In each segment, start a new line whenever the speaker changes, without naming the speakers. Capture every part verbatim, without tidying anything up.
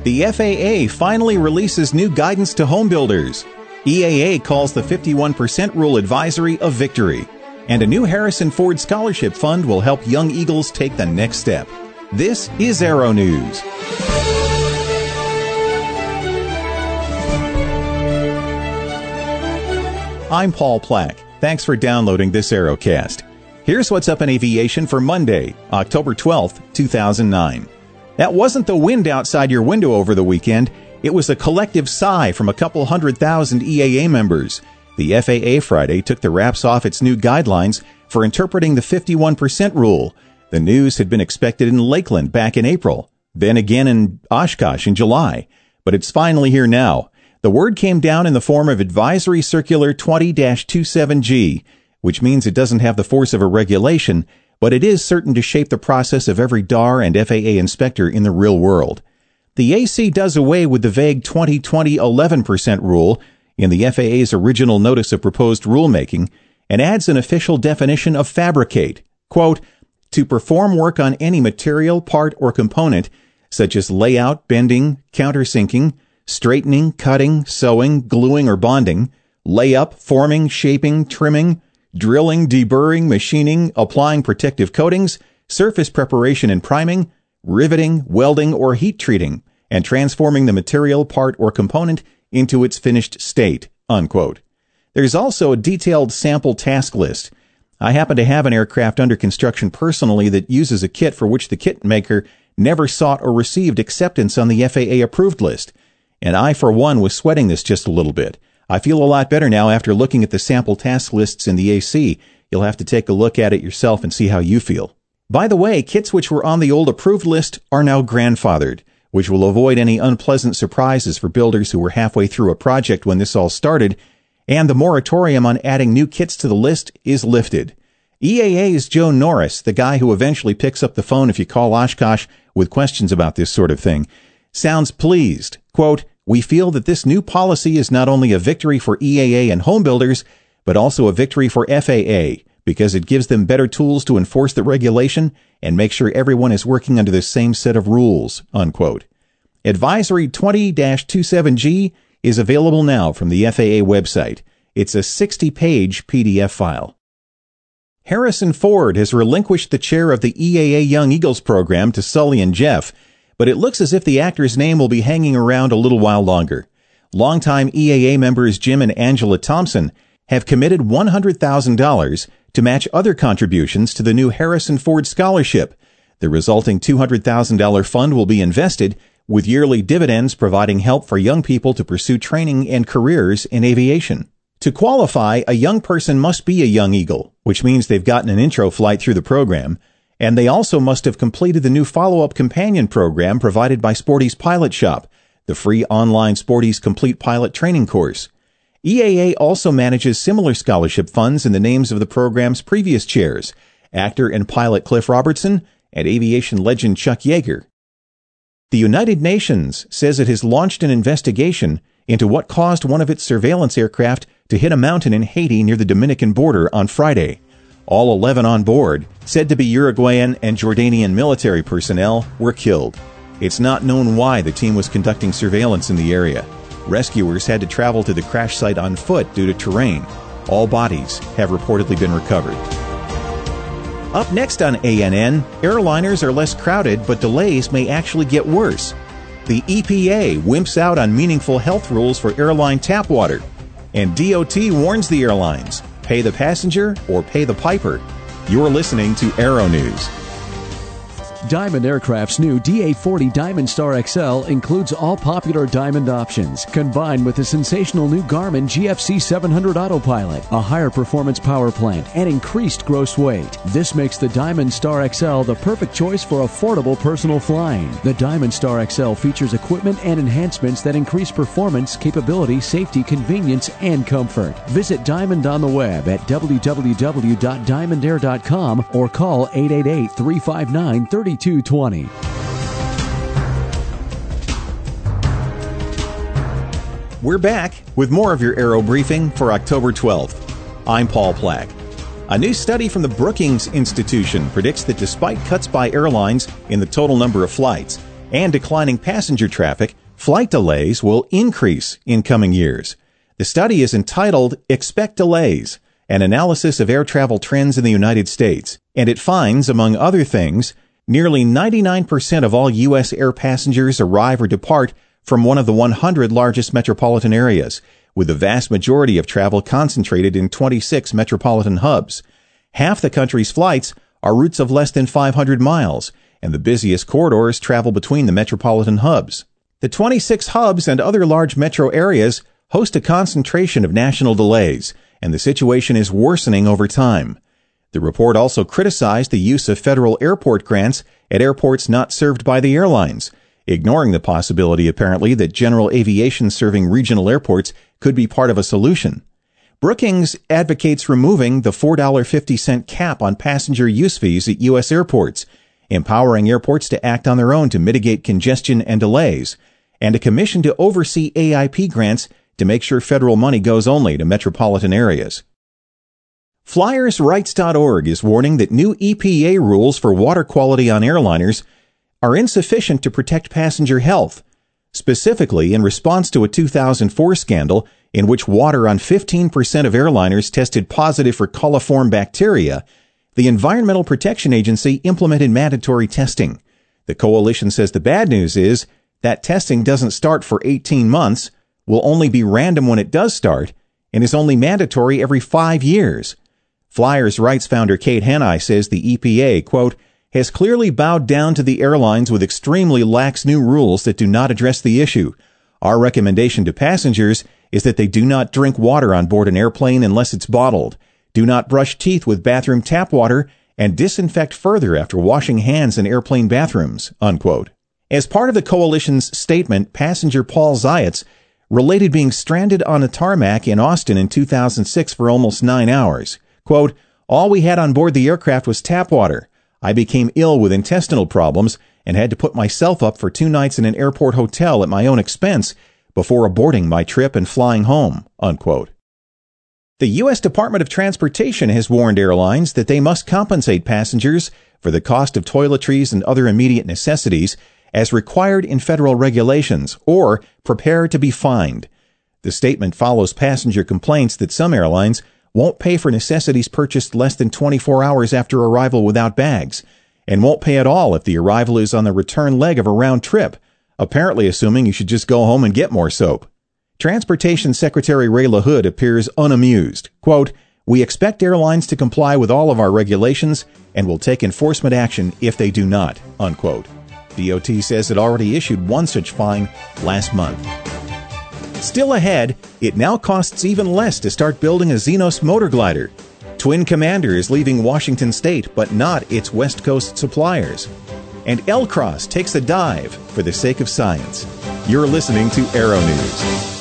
The F A A finally releases new guidance to home builders. E A A calls the fifty-one percent rule advisory a victory. And a new Harrison Ford Scholarship Fund will help young Eagles take the next step. This is Arrow News. I'm Paul Plack. Thanks for downloading this Arrowcast. Here's what's up in aviation for Monday, October twelfth, two thousand nine. That wasn't the wind outside your window over the weekend. It was a collective sigh from a couple hundred thousand E A A members. The F A A Friday took the wraps off its new guidelines for interpreting the fifty-one percent rule. The news had been expected in Lakeland back in April, then again in Oshkosh in July. But it's finally here now. The word came down in the form of Advisory Circular twenty dash twenty-seven G, which means it doesn't have the force of a regulation, but it is certain to shape the process of every D A R and F A A inspector in the real world. The A C does away with the vague twenty twenty eleven percent rule in the F A A's original notice of proposed rulemaking and adds an official definition of fabricate. Quote, to perform work on any material, part, or component, such as layout, bending, countersinking, straightening, cutting, sewing, gluing, or bonding, layup, forming, shaping, trimming, drilling, deburring, machining, applying protective coatings, surface preparation and priming, riveting, welding, or heat treating, and transforming the material, part, or component into its finished state, unquote. There's also a detailed sample task list. I happen to have an aircraft under construction personally that uses a kit for which the kit maker never sought or received acceptance on the F A A approved list. And I, for one, was sweating this just a little bit. I feel a lot better now after looking at the sample task lists in the A C. You'll have to take a look at it yourself and see how you feel. By the way, kits which were on the old approved list are now grandfathered, which will avoid any unpleasant surprises for builders who were halfway through a project when this all started, and the moratorium on adding new kits to the list is lifted. E A A's Joe Norris, the guy who eventually picks up the phone if you call Oshkosh with questions about this sort of thing, sounds pleased. Quote, we feel that this new policy is not only a victory for E A A and home builders, but also a victory for F A A, because it gives them better tools to enforce the regulation and make sure everyone is working under the same set of rules, unquote. Advisory twenty dash twenty-seven G is available now from the F A A website. It's a sixty-page P D F file. Harrison Ford has relinquished the chair of the E A A Young Eagles program to Sully and Jeff, but it looks as if the actor's name will be hanging around a little while longer. Longtime E A A members Jim and Angela Thompson have committed one hundred thousand dollars to match other contributions to the new Harrison Ford Scholarship. The resulting two hundred thousand dollars fund will be invested, with yearly dividends providing help for young people to pursue training and careers in aviation. To qualify, a young person must be a Young Eagle, which means they've gotten an intro flight through the program, and they also must have completed the new follow-up companion program provided by Sporty's Pilot Shop, the free online Sporty's Complete Pilot Training course. E A A also manages similar scholarship funds in the names of the program's previous chairs, actor and pilot Cliff Robertson and aviation legend Chuck Yeager. The United Nations says it has launched an investigation into what caused one of its surveillance aircraft to hit a mountain in Haiti near the Dominican border on Friday. All eleven on board, said to be Uruguayan and Jordanian military personnel, were killed. It's not known why the team was conducting surveillance in the area. Rescuers had to travel to the crash site on foot due to terrain. All bodies have reportedly been recovered. Up next on A N N, airliners are less crowded, but delays may actually get worse. The E P A wimps out on meaningful health rules for airline tap water. And D O T warns the airlines, pay the passenger or pay the piper. You're listening to Arrow News.
Diamond Aircraft's new D A forty Diamond Star X L includes all popular Diamond options, combined with the sensational new Garmin G F C seven hundred Autopilot, a higher performance power plant, and increased gross weight. This makes the Diamond Star X L the perfect choice for affordable personal flying. The Diamond Star X L features equipment and enhancements that increase performance, capability, safety, convenience, and comfort. Visit Diamond on the web at w w w dot diamond air dot com or call eight eight eight, three five nine, three two two zero.
We're back with more of your Aero Briefing for October twelfth. I'm Paul Plack. A new study from the Brookings Institution predicts that despite cuts by airlines in the total number of flights, and declining passenger traffic, flight delays will increase in coming years. The study is entitled Expect Delays, an analysis of air travel trends in the United States, and it finds, among other things, nearly ninety-nine percent of all U S air passengers arrive or depart from one of the one hundred largest metropolitan areas, with the vast majority of travel concentrated in twenty-six metropolitan hubs. Half the country's flights are routes of less than five hundred miles, and the busiest corridors travel between the metropolitan hubs. The twenty-six hubs and other large metro areas host a concentration of national delays, and the situation is worsening over time. The report also criticized the use of federal airport grants at airports not served by the airlines, ignoring the possibility, apparently, that general aviation serving regional airports could be part of a solution. Brookings advocates removing the four dollars and fifty cents cap on passenger use fees at U S airports, empowering airports to act on their own to mitigate congestion and delays, and a commission to oversee A I P grants to make sure federal money goes only to metropolitan areas. Flyers Rights dot org is warning that new E P A rules for water quality on airliners are insufficient to protect passenger health. Specifically, in response to a two thousand four scandal in which water on fifteen percent of airliners tested positive for coliform bacteria, the Environmental Protection Agency implemented mandatory testing. The coalition says the bad news is that testing doesn't start for eighteen months, will only be random when it does start, and is only mandatory every five years. Flyers Rights founder Kate Hannay says the E P A, quote, has clearly bowed down to the airlines with extremely lax new rules that do not address the issue. Our recommendation to passengers is that they do not drink water on board an airplane unless it's bottled, do not brush teeth with bathroom tap water, and disinfect further after washing hands in airplane bathrooms, unquote. As part of the coalition's statement, passenger Paul Zayats related being stranded on a tarmac in Austin in two thousand six for almost nine hours. Quote, all we had on board the aircraft was tap water. I became ill with intestinal problems and had to put myself up for two nights in an airport hotel at my own expense before aborting my trip and flying home, unquote. The U S Department of Transportation has warned airlines that they must compensate passengers for the cost of toiletries and other immediate necessities as required in federal regulations, or prepare to be fined. The statement follows passenger complaints that some airlines won't pay for necessities purchased less than twenty-four hours after arrival without bags, and won't pay at all if the arrival is on the return leg of a round trip, apparently assuming you should just go home and get more soap. Transportation Secretary Ray LaHood appears unamused. Quote, we expect airlines to comply with all of our regulations and will take enforcement action if they do not, unquote. D O T says it already issued one such fine last month. Still ahead, it now costs even less to start building a Xenos motor glider. Twin Commander is leaving Washington State, but not its West Coast suppliers. And L-Cross takes a dive for the sake of science. You're listening to Aero News.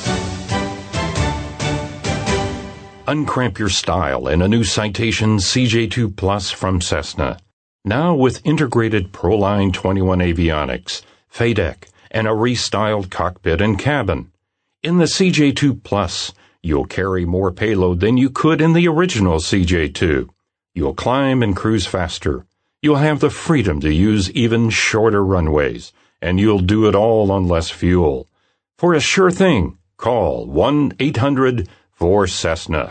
Uncramp your style in a new Citation C J two Plus from Cessna. Now with integrated Proline twenty-one avionics, F A D E C, and a restyled cockpit and cabin. In the C J two Plus, you'll carry more payload than you could in the original C J two. You'll climb and cruise faster. You'll have the freedom to use even shorter runways, and you'll do it all on less fuel. For a sure thing, call one eight hundred four Cessna.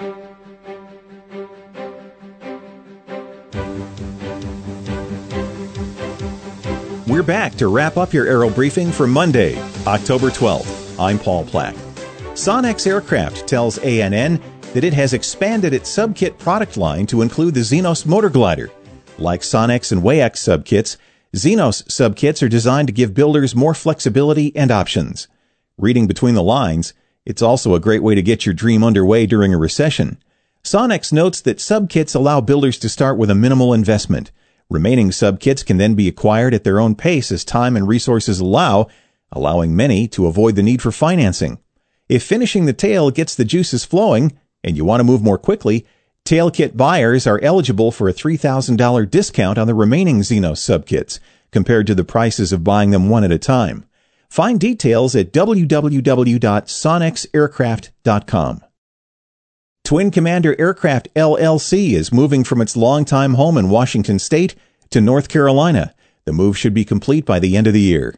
We're back to wrap up your Aero Briefing for Monday, October twelfth. I'm Paul Plack. Sonex Aircraft tells A N N that it has expanded its subkit product line to include the Xenos motor glider. Like Sonex and Wayex subkits, Xenos subkits are designed to give builders more flexibility and options. Reading between the lines, it's also a great way to get your dream underway during a recession. Sonex notes that subkits allow builders to start with a minimal investment. Remaining subkits can then be acquired at their own pace as time and resources allow, allowing many to avoid the need for financing. If finishing the tail gets the juices flowing, and you want to move more quickly, tail kit buyers are eligible for a three thousand dollars discount on the remaining Xenos subkits, compared to the prices of buying them one at a time. Find details at w w w dot sonex aircraft dot com. Twin Commander Aircraft L L C is moving from its longtime home in Washington State to North Carolina. The move should be complete by the end of the year.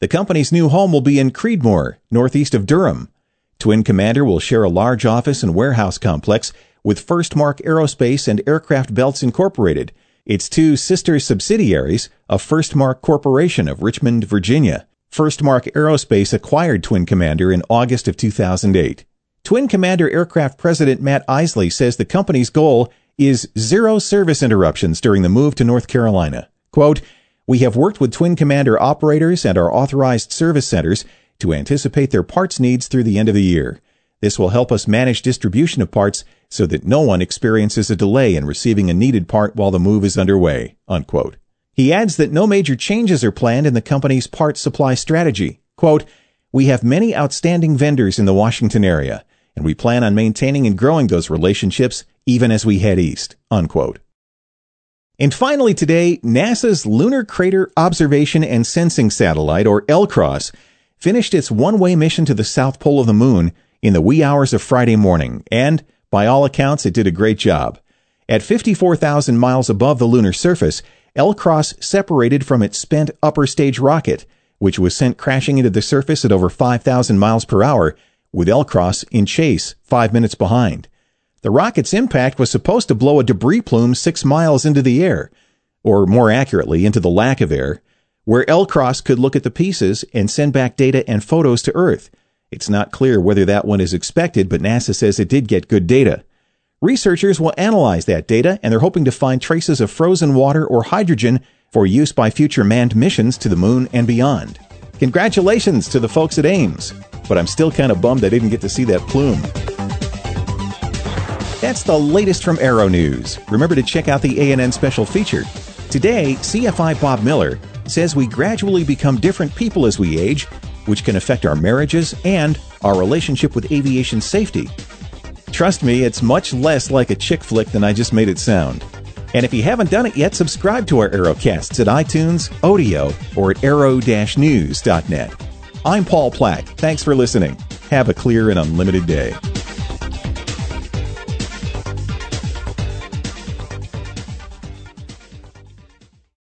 The company's new home will be in Creedmoor, northeast of Durham. Twin Commander will share a large office and warehouse complex with FirstMark Aerospace and Aircraft Belts Incorporated, its two sister subsidiaries of FirstMark Corporation of Richmond, Virginia. FirstMark Aerospace acquired Twin Commander in August of two thousand eight. Twin Commander Aircraft President Matt Isley says the company's goal is zero service interruptions during the move to North Carolina. Quote, "We have worked with Twin Commander operators and our authorized service centers to anticipate their parts needs through the end of the year. This will help us manage distribution of parts so that no one experiences a delay in receiving a needed part while the move is underway." Unquote. He adds that no major changes are planned in the company's parts supply strategy. Quote, "We have many outstanding vendors in the Washington area, and we plan on maintaining and growing those relationships even as we head east." Unquote. And finally today, NASA's Lunar Crater Observation and Sensing Satellite, or L CROSS, finished its one-way mission to the south pole of the moon in the wee hours of Friday morning, and, by all accounts, it did a great job. At fifty-four thousand miles above the lunar surface, L CROSS separated from its spent upper stage rocket, which was sent crashing into the surface at over five thousand miles per hour, with L CROSS in chase five minutes behind. The rocket's impact was supposed to blow a debris plume six miles into the air, or more accurately, into the lack of air, where L CROSS could look at the pieces and send back data and photos to Earth. It's not clear whether that went as expected, but NASA says it did get good data. Researchers will analyze that data, and they're hoping to find traces of frozen water or hydrogen for use by future manned missions to the moon and beyond. Congratulations to the folks at Ames, but I'm still kind of bummed I didn't get to see that plume. That's the latest from Aero News. Remember to check out the A N N special feature. Today, C F I Bob Miller says we gradually become different people as we age, which can affect our marriages and our relationship with aviation safety. Trust me, it's much less like a chick flick than I just made it sound. And if you haven't done it yet, subscribe to our Aerocasts at iTunes, Odeo, or at aero dash news dot net. I'm Paul Plack. Thanks for listening. Have a clear and unlimited day.